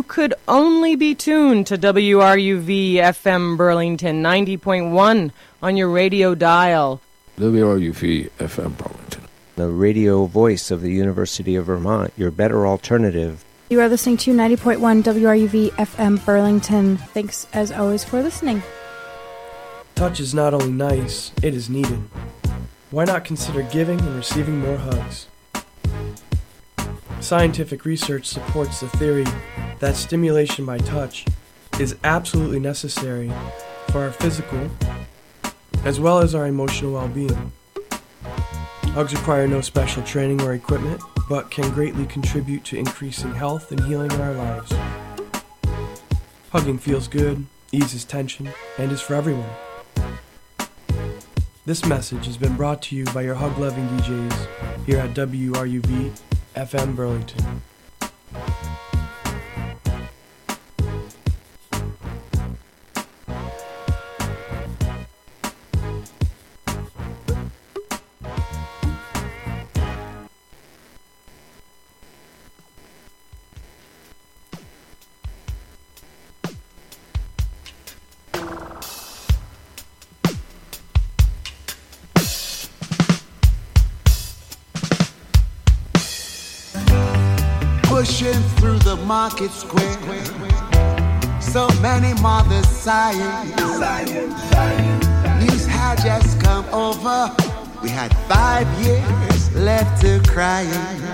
could only be tuned to WRUV FM Burlington 90.1 on your radio dial. WRUV FM Burlington, the radio voice of the University of Vermont, your better alternative. You are listening to 90.1 WRUV FM Burlington. Thanks as always for listening. Touch is not only nice, it is needed. Why not consider giving and receiving more hugs? Scientific research supports the theory that stimulation by touch is absolutely necessary for our physical as well as our emotional well-being. Hugs require no special training or equipment, but can greatly contribute to increasing health and healing in our lives. Hugging feels good, eases tension, and is for everyone. This message has been brought to you by your hug-loving DJs here at WRUV FM Burlington. Pushing through the market square, so many mothers sighing. News had just come over. We had 5 years left to crying.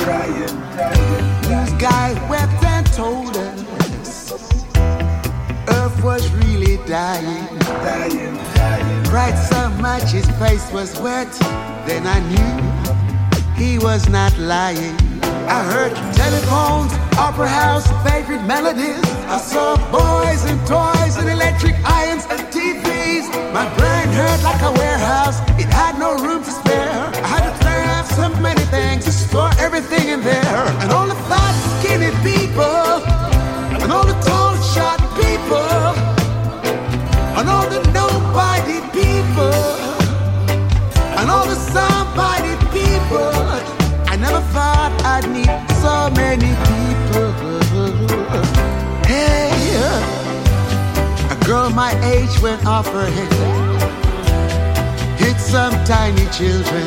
News guy wept and told us Earth was really dying. Cried so much his face was wet. Then I knew he was not lying. I heard telephones, opera house, favorite melodies. I saw boys and toys and electric irons and TVs. My brain hurt like a warehouse. It had no room to spare. I had to clear out so many things to store everything in there. And all the fat, skinny people, and all the tall, short people, and all the nobody people, and all the somebody people. I never thought I'd meet so many people. Hey, a girl my age went off her head, hit some tiny children.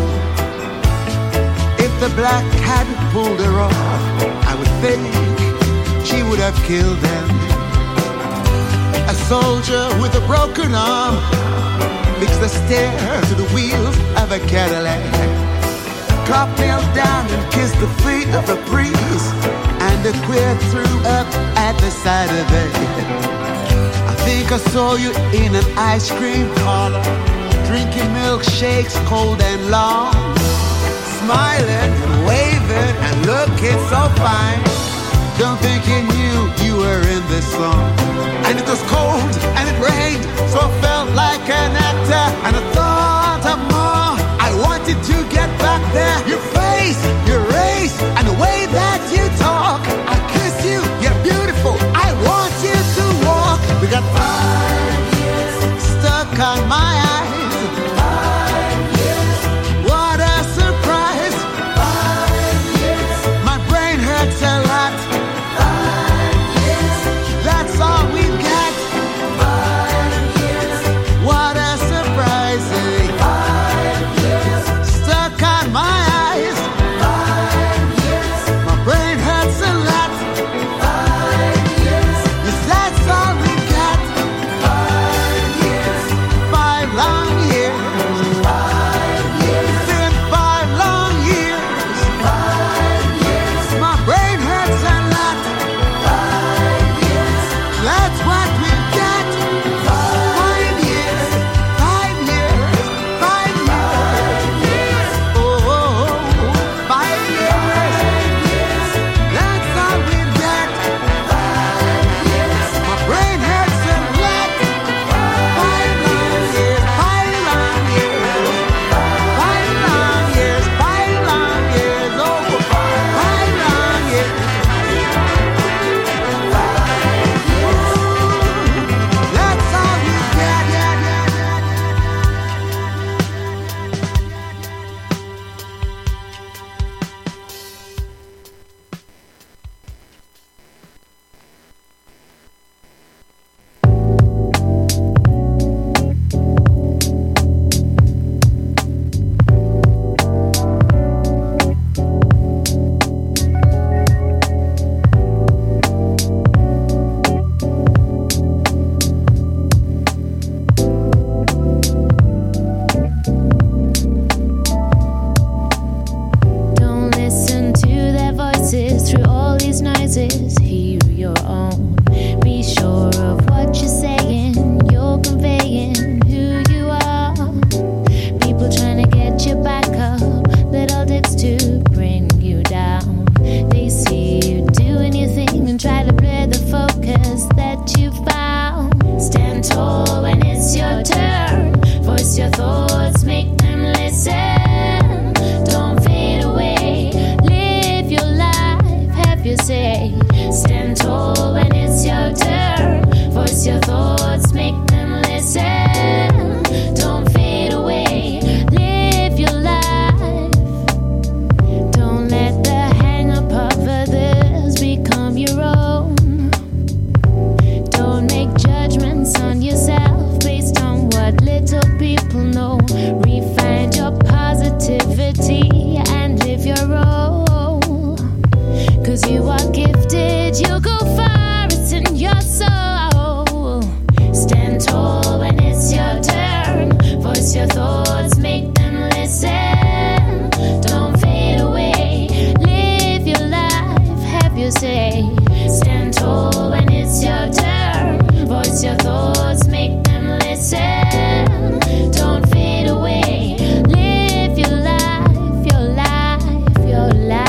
If the black hadn't pulled her off, I would think she would have killed them. A soldier with a broken arm fixed the stair to the wheels of a Cadillac. Cop knelt down and kissed the feet of the priest, and the queer threw up at the side of it. I think I saw you in an ice cream parlor, drinking milkshakes cold and long, smiling and waving and looking so fine. Don't think you knew you were in this song. And it was cold and it rained, so I felt like an actor, and I thought of more. I wanted to get back there. Your face, your race, and the way that you talk. I kiss you, you're beautiful. I want you to walk. We got 5 years stuck on my eyes. 5 years. What a surprise. 5 years. My brain hurts a lot. 5 years. That's all we got. 5 years. What a surprise. 5 years. Stuck on my eyes. 5 years. My brain hurts a lot. 5 years. Yes, that's all we got. 5 years. 5 your thoughts, make them listen. Don't fade away. Live your life, have your say. Stand tall when it's your turn. Voice your thoughts, make them listen. Don't fade away. Live your life, your life, your life.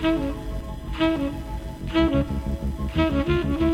Thank you.